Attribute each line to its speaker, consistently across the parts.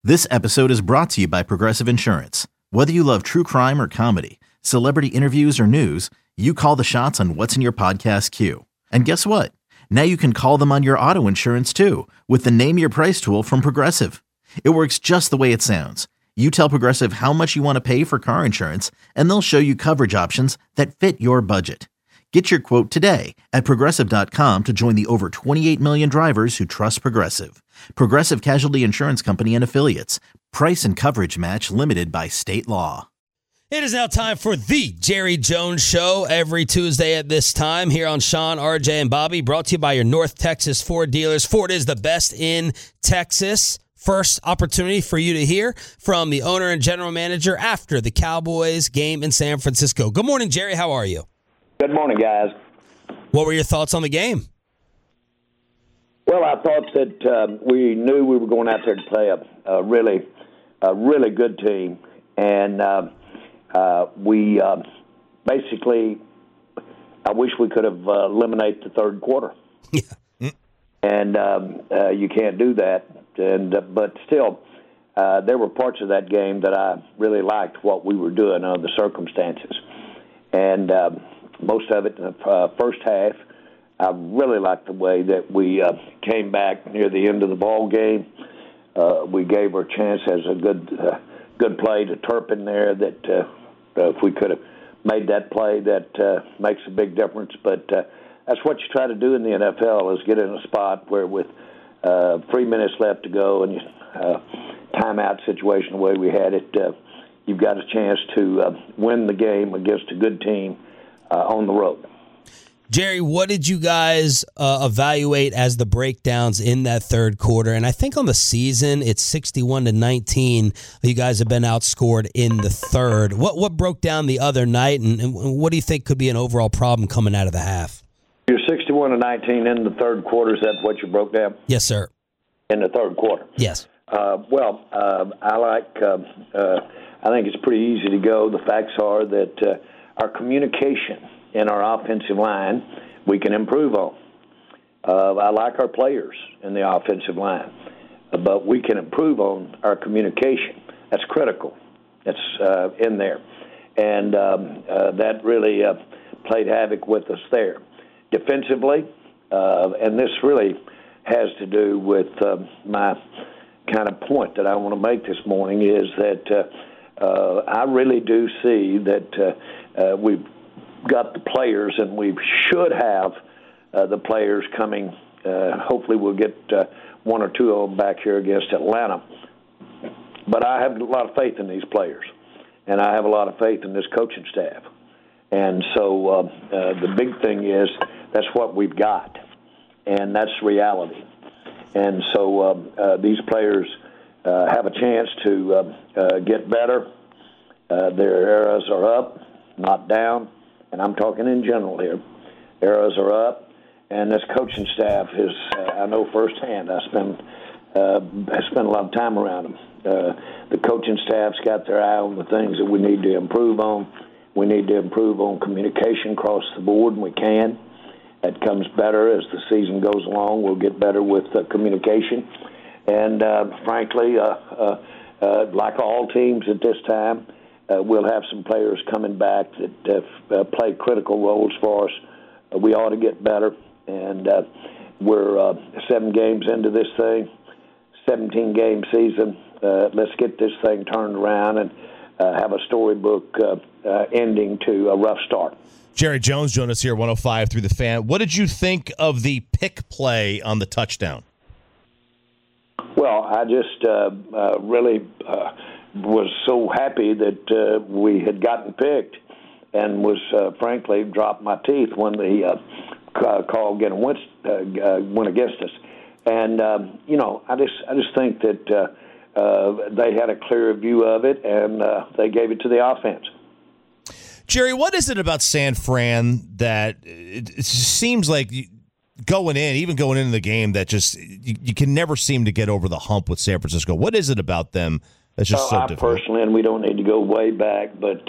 Speaker 1: This episode is brought to you by Progressive Insurance. Whether you love true crime or comedy, celebrity interviews or news, you call the shots on what's in your podcast queue. And guess what? Now you can call them on your auto insurance too with the Name Your Price tool from Progressive. It works just the way it sounds. You tell Progressive how much you want to pay for car insurance, and they'll show you coverage options that fit your budget. Get your quote today at Progressive.com to join the over 28 million drivers who trust Progressive. Progressive Casualty Insurance Company and Affiliates. Price and coverage match limited by state law.
Speaker 2: It is now time for the Jerry Jones Show every Tuesday at this time here on Sean, RJ, and Bobby, brought to you by your North Texas Ford dealers. Ford is the best in Texas. First opportunity for you to hear from the owner and general manager after the Cowboys game in San Francisco. Good morning, Jerry. How are you?
Speaker 3: Good morning, guys.
Speaker 2: What were your thoughts on the game?
Speaker 3: Well, I thought that we knew we were going out there to play a really good team, and we basically, I wish we could have eliminated the third quarter.
Speaker 2: Yeah.
Speaker 3: And you can't do that. But still, there were parts of that game that I really liked what we were doing under the circumstances. And most of it in the first half, I really liked the way that we came back near the end of the ball game. We gave our chance as a good play to Turpin there that if we could have made that play, that makes a big difference. But that's what you try to do in the NFL is get in a spot where with 3 minutes left to go and timeout situation the way we had it, you've got a chance to win the game against a good team on the road.
Speaker 2: Jerry, what did you guys evaluate as the breakdowns in that third quarter? And I think on the season, it's 61-19. You guys have been outscored in the third. What broke down the other night, and what do you think could be an overall problem coming out of the half?
Speaker 3: You're 61-19 in the third quarter. Is that what you broke down?
Speaker 2: Yes, sir.
Speaker 3: In the third quarter?
Speaker 2: Yes.
Speaker 3: I think it's pretty easy to go. The facts are that our communication in our offensive line, we can improve on. I like our players in the offensive line, but we can improve on our communication. That's critical. That's in there. And that really played havoc with us there. Defensively, and this really has to do with my kind of point that I want to make this morning is that I really do see that we've got the players, and we should have the players coming. Hopefully we'll get one or two of them back here against Atlanta. But I have a lot of faith in these players, and I have a lot of faith in this coaching staff. And so the big thing is that's what we've got, and that's reality. And so these players have a chance to get better. Their arrows are up, not down. And I'm talking in general here. Arrows are up, and this coaching staff is, I know firsthand, I spend a lot of time around them. The coaching staff's got their eye on the things that we need to improve on. We need to improve on communication across the board, and we can. That comes better as the season goes along. We'll get better with communication. And frankly, like all teams at this time, we'll have some players coming back that play critical roles for us. We ought to get better, and we're 7 games into this thing, 17-game season. Let's get this thing turned around and have a storybook ending to a rough start.
Speaker 4: Jerry Jones joined us here at 105 through the Fan. What did you think of the pick play on the touchdown?
Speaker 3: Well, I just really was so happy that we had gotten picked, and was frankly dropped my teeth when the call went against us. And I just think that they had a clear view of it, and they gave it to the offense.
Speaker 4: Jerry, what is it about San Fran that it seems like going into the game that just you can never seem to get over the hump with San Francisco? What is it about them that's just so difficult?
Speaker 3: Personally, and we don't need to go way back, but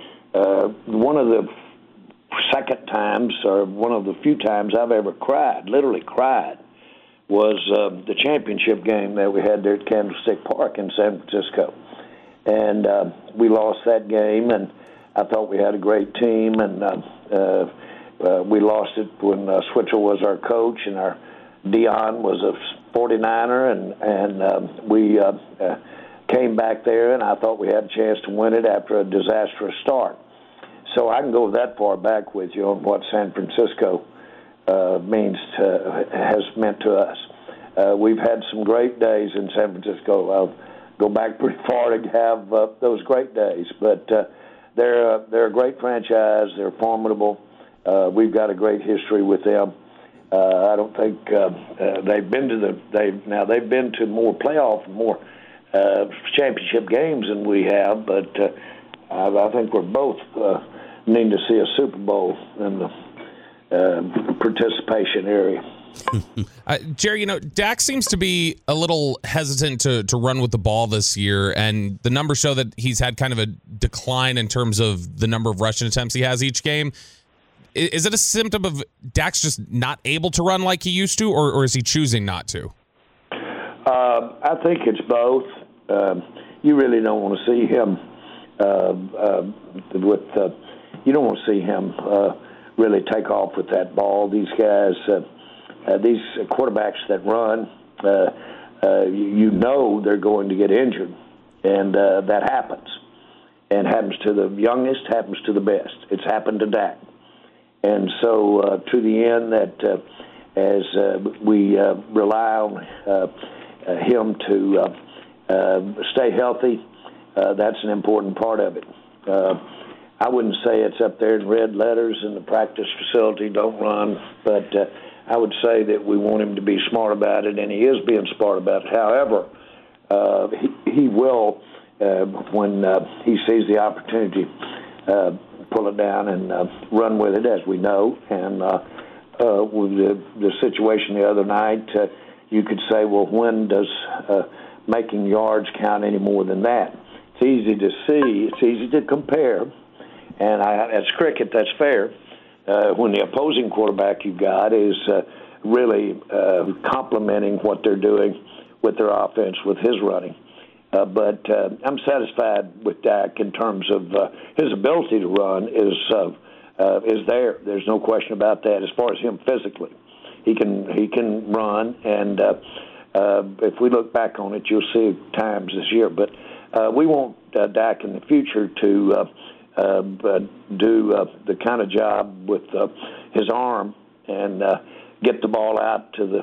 Speaker 3: one of the second times or one of the few times I've ever cried, literally cried, was the championship game that we had there at Candlestick Park in San Francisco. And we lost that game, and I thought we had a great team, and we lost it when Switzer was our coach, and our Dion was a 49er, and we came back there, and I thought we had a chance to win it after a disastrous start. So I can go that far back with you on what San Francisco has meant to us. We've had some great days in San Francisco. I'll go back pretty far to have those great days, but they're a great franchise. They're formidable. We've got a great history with them. I don't think they've been to more playoff, more championship games than we have, but I think we're both needing to see a Super Bowl in the participation area.
Speaker 5: Jerry, Dak seems to be a little hesitant to run with the ball this year, and the numbers show that he's had kind of a decline in terms of the number of rushing attempts he has each game. Is it a symptom of Dak's just not able to run like he used to, or is he choosing not to?
Speaker 3: I think it's both. You really don't want to see him you don't want to see him really take off with that ball. These guys, these quarterbacks that run, they're going to get injured, and that happens. And happens to the youngest, happens to the best. It's happened to Dak. And so to the end that as we rely on him to stay healthy, that's an important part of it. I wouldn't say it's up there in red letters in the practice facility, don't run, but I would say that we want him to be smart about it, and he is being smart about it. However, he will, when he sees the opportunity, pull it down and run with it, as we know. And with the situation the other night, you could say, well, when does making yards count any more than that? It's easy to see. It's easy to compare. And as cricket, that's fair. When the opposing quarterback you've got is really complementing what they're doing with their offense, with his running. But I'm satisfied with Dak in terms of his ability to run is there. There's no question about that. As far as him physically, he can run, and if we look back on it, you'll see times this year. But we want Dak in the future to do the kind of job with his arm and get the ball out to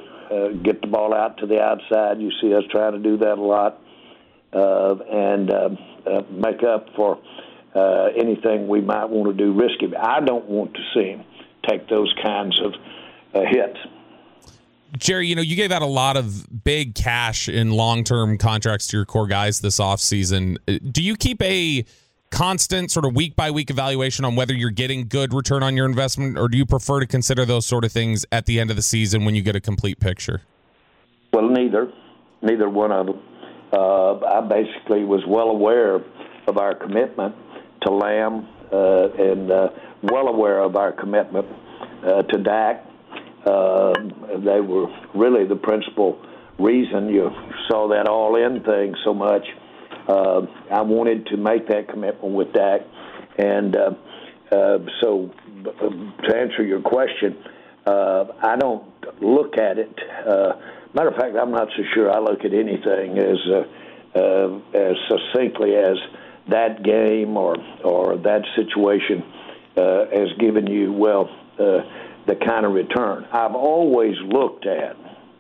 Speaker 3: the outside. You see us trying to do that a lot. And make up for anything we might want to do risky. I don't want to see him take those kinds of hits.
Speaker 5: Jerry, you gave out a lot of big cash in long-term contracts to your core guys this offseason. Do you keep a constant sort of week-by-week evaluation on whether you're getting good return on your investment, or do you prefer to consider those sort of things at the end of the season when you get a complete picture?
Speaker 3: Well, neither one of them. I basically was well aware of our commitment to Lamb and well aware of our commitment to Dak. They were really the principal reason you saw that all-in thing so much. I wanted to make that commitment with Dak. And so to answer your question, I don't look at it. Matter of fact, I'm not so sure I look at anything as succinctly as that game or that situation has given you, the kind of return. I've always looked at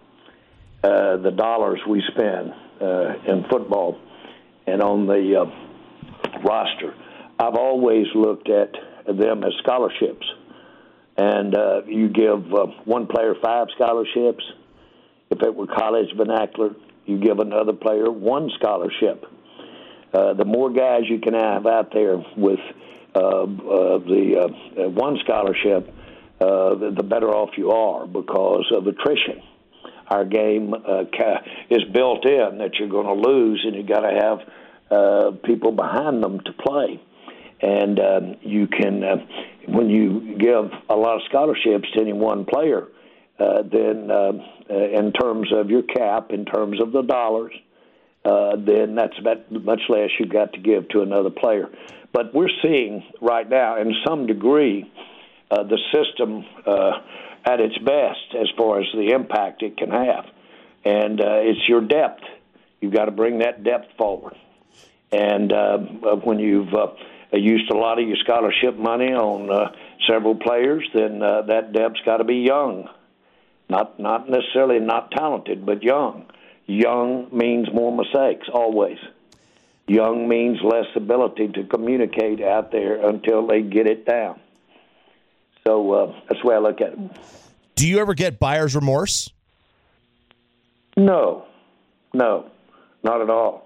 Speaker 3: the dollars we spend in football and on the roster. I've always looked at them as scholarships. And you give one player 5 scholarships. If it were college vernacular, you give another player 1 scholarship. The more guys you can have out there with the 1 scholarship, the better off you are because of attrition. Our game is built in that you're going to lose, and you got to have people behind them to play. And you can, when you give a lot of scholarships to any one player, then in terms of your cap, in terms of the dollars, then that's about much less you've got to give to another player. But we're seeing right now, in some degree, the system at its best as far as the impact it can have. And it's your depth. You've got to bring that depth forward. And when you've used a lot of your scholarship money on several players, then that depth's got to be young. Not necessarily not talented, but young. Young means more mistakes, always. Young means less ability to communicate out there until they get it down. So that's the way I look at it.
Speaker 4: Do you ever get buyer's remorse?
Speaker 3: No, not at all.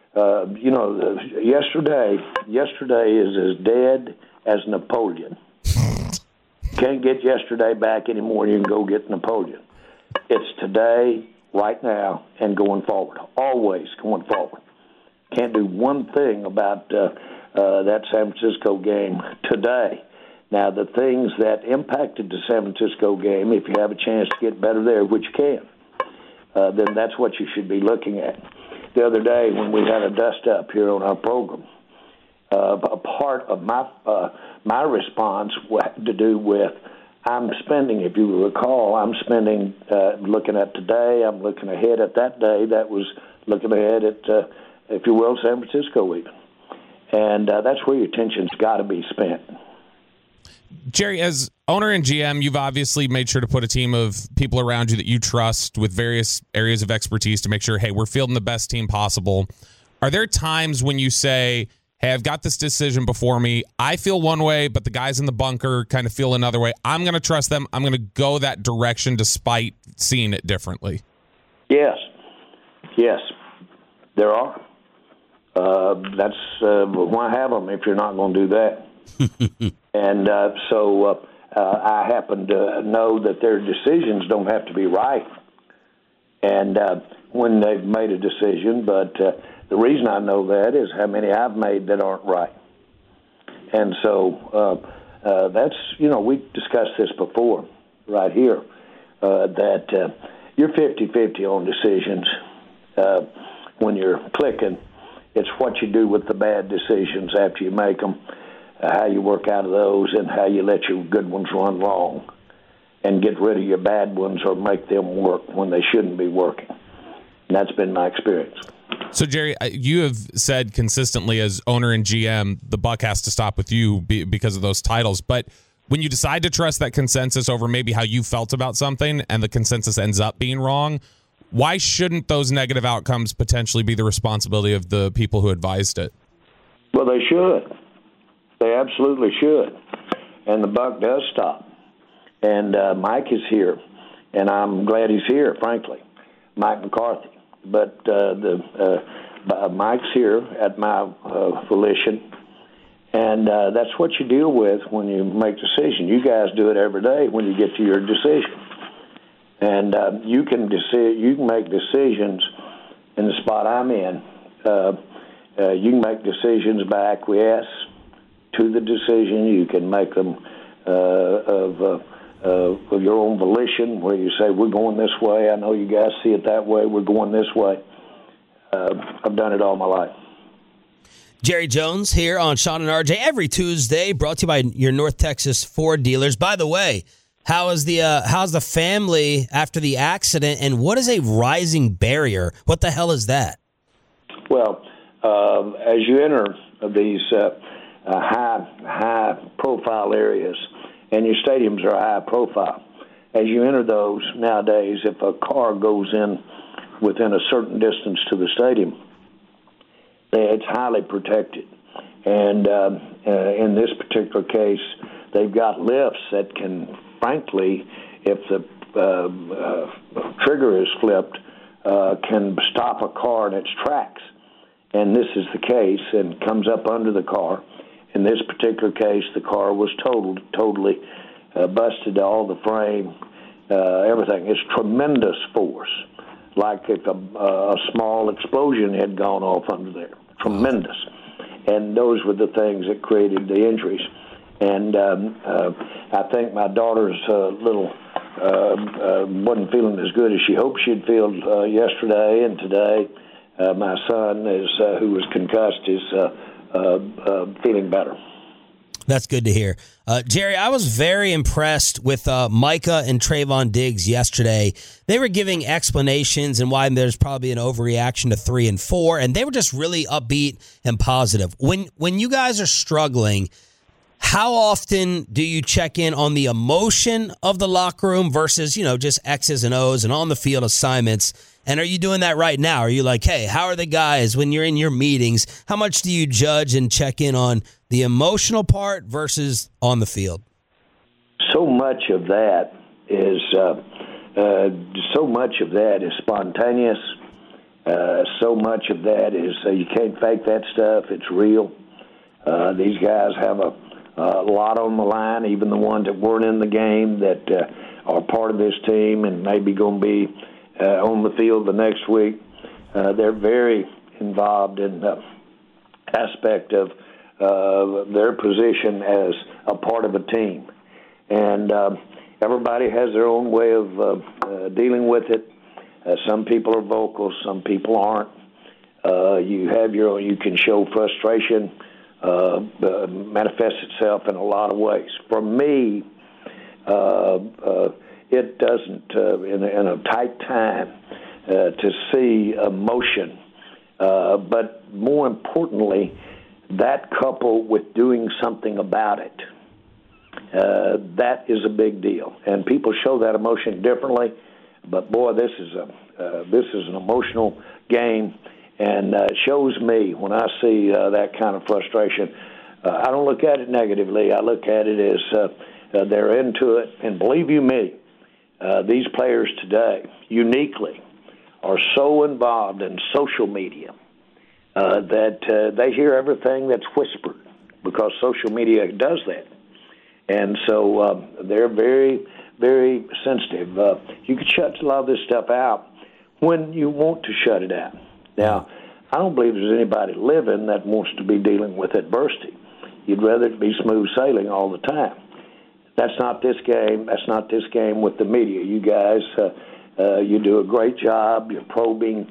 Speaker 3: Yesterday is as dead as Napoleon. Can't get yesterday back anymore. You can go get Napoleon. It's today, right now, and going forward. Always going forward. Can't do one thing about that San Francisco game today. Now, the things that impacted the San Francisco game, if you have a chance to get better there, which you can, then that's what you should be looking at. The other day when we had a dust-up here on our program, a part of my response had to do with I'm spending, if you recall, looking at today, I'm looking ahead at that day. That was looking ahead at, if you will, San Francisco even. And that's where your attention's got to be spent.
Speaker 5: Jerry, as owner and GM, you've obviously made sure to put a team of people around you that you trust with various areas of expertise to make sure, hey, we're fielding the best team possible. Are there times when you say, hey, I've got this decision before me. I feel one way, but the guys in the bunker kind of feel another way. I'm going to trust them. I'm going to go that direction despite seeing it differently. Yes,
Speaker 3: there are. That's why have them if you're not going to do that. And so I happen to know that their decisions don't have to be right. And when they've made a decision, but the reason I know that is how many I've made that aren't right. And so that's, we discussed this before right here, that you're 50-50 on decisions when you're clicking. It's what you do with the bad decisions after you make them, how you work out of those, and how you let your good ones run long and get rid of your bad ones or make them work when they shouldn't be working. And that's been my experience.
Speaker 5: So, Jerry, you have said consistently as owner and GM, the buck has to stop with you because of those titles. But when you decide to trust that consensus over maybe how you felt about something and the consensus ends up being wrong, why shouldn't those negative outcomes potentially be the responsibility of the people who advised it?
Speaker 3: Well, they should. They absolutely should. And the buck does stop. And Mike is here, and I'm glad he's here, frankly, Mike McCarthy. But Mike's here at my volition, and that's what you deal with when you make decisions. You guys do it every day when you get to your decision. And you can make decisions in the spot I'm in. You can make decisions by acquiesce to the decision. You can make them of your own volition, where you say, we're going this way. I know you guys see it that way. We're going this way. I've done it all my life.
Speaker 2: Jerry Jones here on Sean and RJ every Tuesday, brought to you by your North Texas Ford dealers. By the way, how's the family after the accident, and what is a rising barrier? What the hell is that?
Speaker 3: Well, as you enter these high-profile areas, and your stadiums are high profile. As you enter those nowadays, if a car goes in within a certain distance to the stadium, it's highly protected. And in this particular case, they've got lifts that can, frankly, if the trigger is flipped, can stop a car in its tracks. And this is the case, and comes up under the car. In this particular case, the car was totally busted, all the frame, everything. It's tremendous force, like if a small explosion had gone off under there. Tremendous. And those were the things that created the injuries. And I think my daughter's little wasn't feeling as good as she hoped she'd feel yesterday and today. My son, who was concussed, is feeling better.
Speaker 2: That's good to hear. Jerry, I was very impressed with Micah and Trayvon Diggs yesterday. They were giving explanations and why there's probably an overreaction to 3 and 4, and they were just really upbeat and positive. When you guys are struggling, how often do you check in on the emotion of the locker room versus, just X's and O's and on the field assignments? And are you doing that right now? Are you like, hey, how are the guys when you're in your meetings? How much do you judge and check in on the emotional part versus on the field?
Speaker 3: So much of that is spontaneous. So much of that is you can't fake that stuff. It's real. These guys have a lot on the line, even the ones that weren't in the game that are part of this team and maybe going to be on the field the next week. They're very involved in the aspect of their position as a part of a team. And everybody has their own way of dealing with it. Some people are vocal, some people aren't. You can show frustration, manifests itself in a lot of ways. For me, it doesn't, in a tight time, to see emotion. But more importantly, that coupled with doing something about it, that is a big deal. And people show that emotion differently. But boy, this is an emotional game, and it shows me when I see that kind of frustration. I don't look at it negatively. I look at it as they're into it. And believe you me, these players today, uniquely, are so involved in social media that they hear everything that's whispered because social media does that. And so they're very, very sensitive. You can shut a lot of this stuff out when you want to shut it out. Now, I don't believe there's anybody living that wants to be dealing with adversity. You'd rather it be smooth sailing all the time. That's not this game. That's not this game with the media. You guys, you do a great job. You're probing.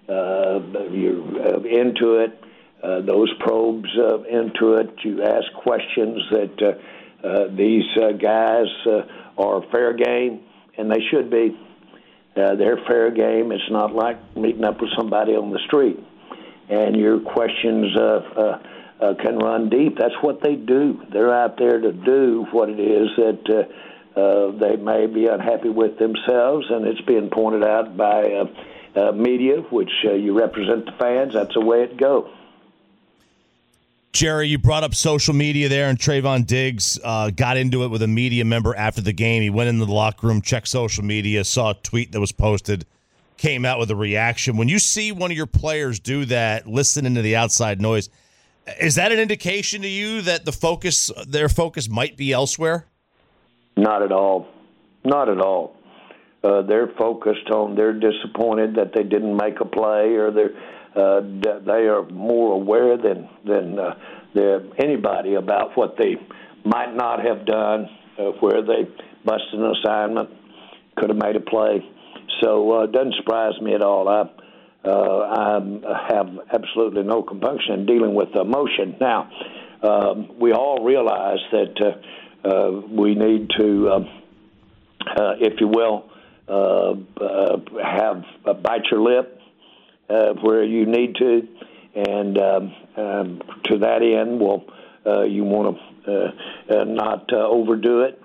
Speaker 3: You're into it. Those probes into it. You ask questions that these guys are fair game, and they should be. They're fair game. It's not like meeting up with somebody on the street. And your questions can run deep. That's what they do. They're out there to do what it is that they may be unhappy with themselves, and it's being pointed out by media, which you represent the fans. That's the way it goes.
Speaker 4: Jerry, you brought up social media there, and Trayvon Diggs got into it with a media member after the game. He went into the locker room, checked social media, saw a tweet that was posted, came out with a reaction. When you see one of your players do that, listening to the outside noise, is that an indication to you that their focus might be elsewhere?
Speaker 3: Not at all. Not at all. They're focused on, they're disappointed that they didn't make a play, or they are more aware than anybody about what they might not have done, where they busted an assignment, could have made a play. So it doesn't surprise me at all. I have absolutely no compunction in dealing with emotion. Now, we all realize that we need to, if you will, bite your lip where you need to, and to that end, you want to not overdo it.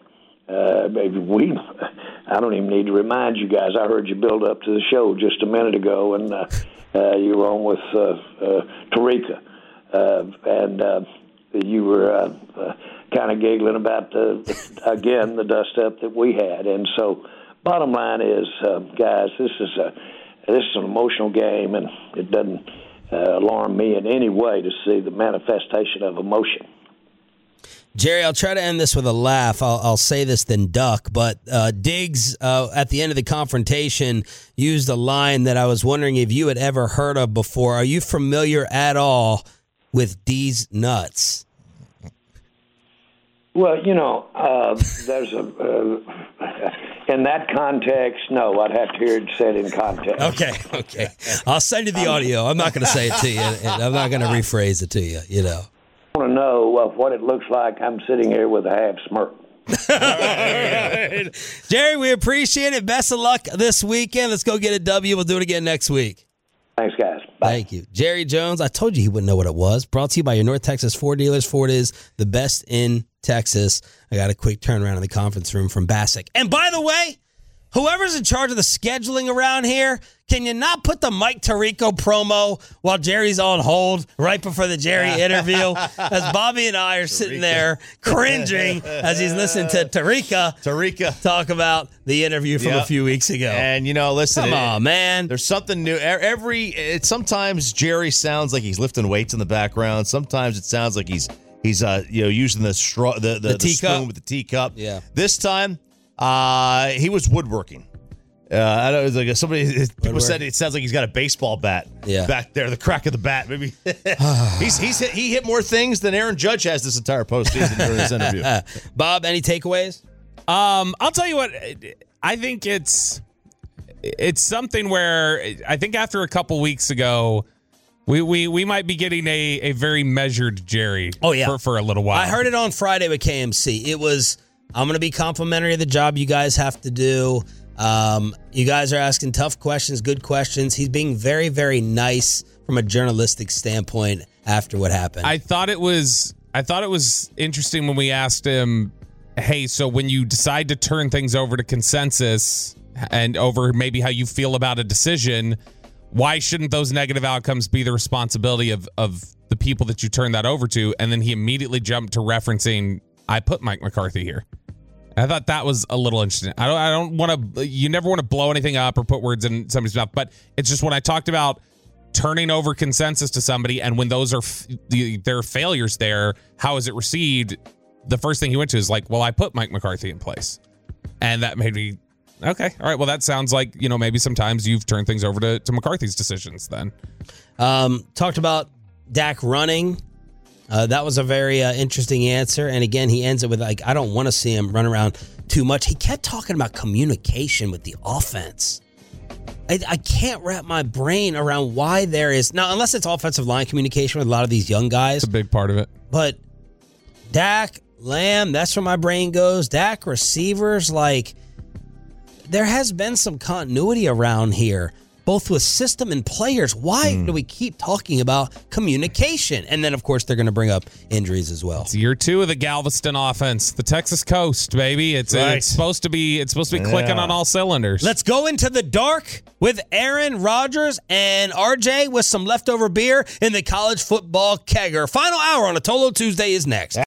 Speaker 3: I don't even need to remind you guys. I heard you build up to the show just a minute ago, and you were on with Tarika, and you were kind of giggling about the dust up that we had. And so, bottom line is, guys, this is an emotional game, and it doesn't alarm me in any way to see the manifestation of emotion.
Speaker 2: Jerry, I'll try to end this with a laugh. I'll say this then duck, but Diggs, at the end of the confrontation, used a line that I was wondering if you had ever heard of before. Are you familiar at all with D's nuts?
Speaker 3: Well, there's in that context, no, I'd have to hear it said in context.
Speaker 2: Okay. I'll send you the audio. I'm not going to say it to you, and I'm not going to rephrase it to you,
Speaker 3: I want to know what it looks like. I'm sitting here with a half smirk.
Speaker 2: All right. Jerry, we appreciate it. Best of luck this weekend. Let's go get a W. We'll do it again next week.
Speaker 3: Thanks, guys. Bye.
Speaker 2: Thank you. Jerry Jones, I told you he wouldn't know what it was. Brought to you by your North Texas Ford dealers. Ford is the best in Texas. I got a quick turnaround in the conference room from Bassick. And by the way, whoever's in charge of the scheduling around here, can you not put the Mike Tirico promo while Jerry's on hold right before the Jerry interview? As Bobby and I are sitting there cringing as he's listening to Tirica talk about the interview from a few weeks ago.
Speaker 4: And, listen.
Speaker 2: Come on, man.
Speaker 4: There's something new. Sometimes Jerry sounds like he's lifting weights in the background. Sometimes it sounds like he's using the straw, the spoon with the teacup.
Speaker 2: Yeah.
Speaker 4: This time, he was woodworking. I don't know, like somebody people said it sounds like he's got a baseball bat back there, the crack of the bat. Maybe he hit more things than Aaron Judge has this entire postseason during this interview.
Speaker 2: Bob, any takeaways?
Speaker 5: I'll tell you what. I think it's something where I think after a couple weeks ago, we might be getting a very measured Jerry.
Speaker 2: Oh yeah,
Speaker 5: for a little while.
Speaker 2: I heard it on Friday with KMC. It was, I'm going to be complimentary of the job you guys have to do. You guys are asking tough questions, good questions. He's being very, very nice from a journalistic standpoint after what happened.
Speaker 5: I thought it was interesting when we asked him, hey, so when you decide to turn things over to consensus and over maybe how you feel about a decision, why shouldn't those negative outcomes be the responsibility of the people that you turn that over to? And then he immediately jumped to referencing, I put Mike McCarthy here. I thought that was a little interesting. I don't want to. You never want to blow anything up or put words in somebody's mouth. But it's just when I talked about turning over consensus to somebody, and when those are there are failures there, how is it received? The first thing he went to is like, well, I put Mike McCarthy in place, and that made me okay. All right. Well, that sounds like maybe sometimes you've turned things over to McCarthy's decisions. Then
Speaker 2: talked about Dak running. That was a very interesting answer. And again, he ends it with, I don't want to see him run around too much. He kept talking about communication with the offense. I can't wrap my brain around why there is, now, unless it's offensive line communication with a lot of these young guys.
Speaker 5: It's a big part of it.
Speaker 2: But Dak, Lamb, that's where my brain goes. Dak receivers, there has been some continuity around here, both with system and players. Why do we keep talking about communication? And then, of course, they're going to bring up injuries as well.
Speaker 5: It's year 2 of the Galveston offense, the Texas coast, baby. It's supposed to be clicking on all cylinders.
Speaker 2: Let's go into the dark with Aaron Rodgers and RJ with some leftover beer in the college football kegger. Final hour on a Tolo Tuesday is next.